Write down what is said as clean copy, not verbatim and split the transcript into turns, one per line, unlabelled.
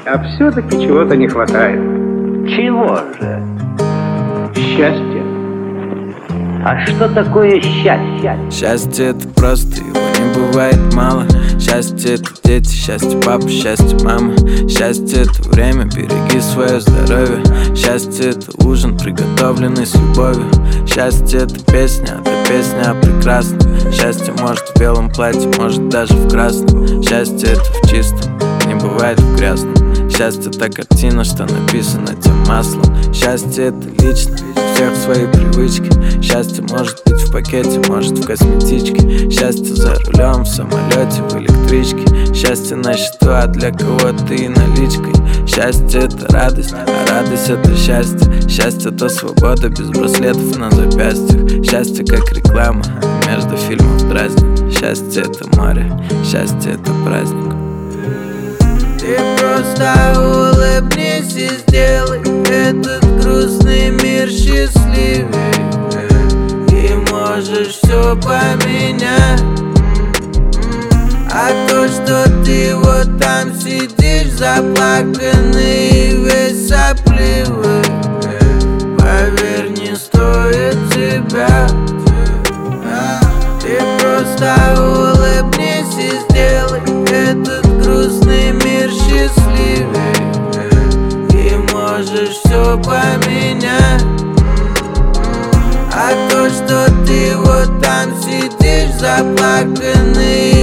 А все-таки чего-то не хватает.
Чего же?
Счастья.
А что такое счастье?
Счастье — это просто, его не бывает мало. Счастье — это дети, счастье папа, счастье мама. Счастье — это время, береги свое здоровье. Счастье — это ужин, приготовленный с любовью. Счастье — это песня, это песня о прекрасном. Счастье может в белом платье, может даже в красном. Счастье — это в чистом, не бывает в грязном. Счастье — это картина, что написана тем маслом. Счастье — это лично, у всех свои привычки. Счастье может быть в пакете, может в косметичке. Счастье за рулем, в самолете, в электричке. Счастье на счету, а для кого-то и наличкой. Счастье — это радость, а радость — это счастье. Счастье — это свобода без браслетов на запястьях. Счастье как реклама между фильмов дразнит. Счастье — это море, счастье — это праздник.
Ты просто улыбнись и сделай этот грустный мир счастливее. И можешь все поменять. А то, что ты вот там сидишь заплаканный и весь сопливый, поверь, не стоит тебя. Ты просто улыбнись и сделай этот грустный мир счастливее. И можешь все поменять. А то, что ты вот там сидишь заплаканный